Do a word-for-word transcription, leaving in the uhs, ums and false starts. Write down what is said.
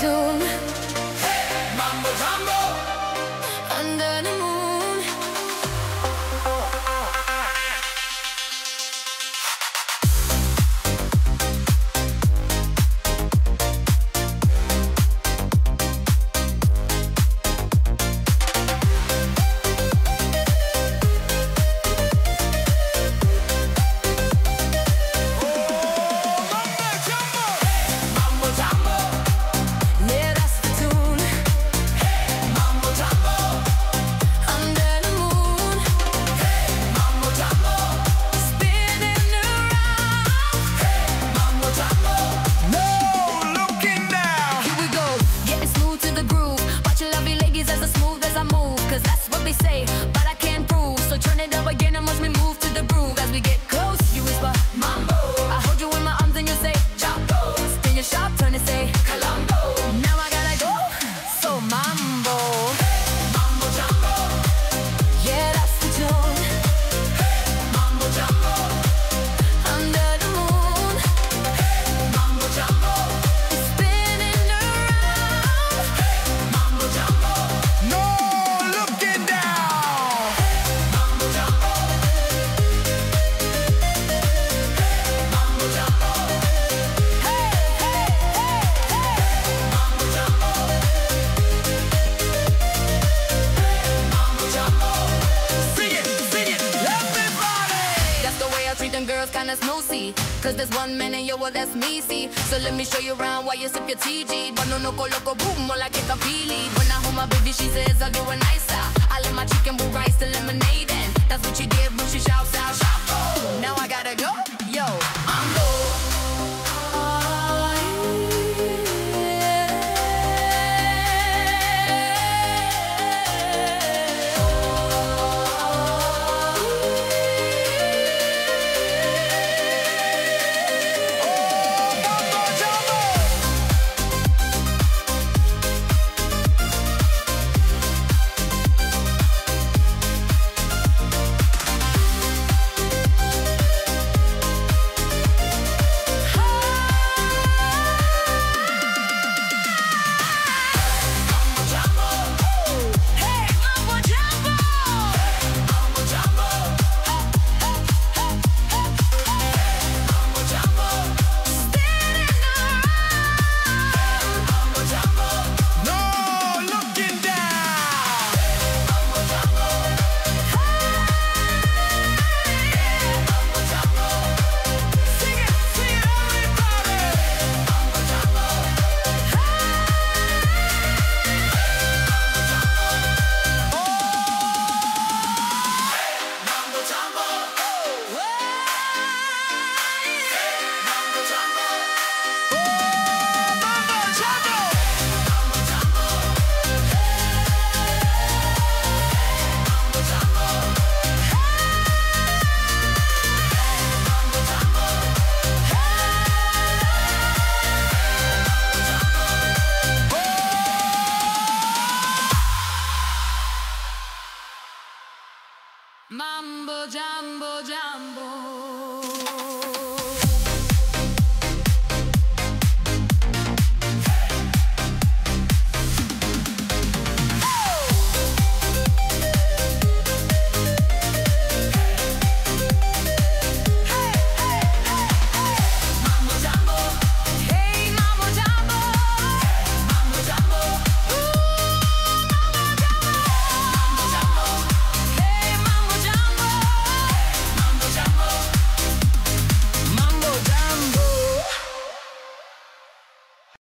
tune. Mambo Jambo. Under the moon. Say, but I can't prove. So turn it up again and watch me move to the groove. As we get close, you whisper Mambo. I hold you in my arms and you say Jambo. Spin your sharp turn and say Colombo. Now I gotta go, so Mambo. Mambo Jambo. Yeah, that's the tune. Mambo Jambo. Under the moon. Mambo Jambo. Spinning around. Mambo Jambo. No looking down. Mambo Jambo. Mambo Jambo. Hey, hey, hey, hey. Mambo Jambo. Mambo Jambo. Sing it, sing it, everybody. That's the way I treat them girls, kinda snoozy. Cause there's one man and yo, well that's me, see. So let me show you around while you sip your T G. Bano loco boom, more like a kapili. When I hold my baby, she says I'll do it nicer. I let my chicken with rice and lemonade in. That's what she did when she shouts out, shout. Now I gotta go, yo, I'm go. Mambo Jambo Jambo.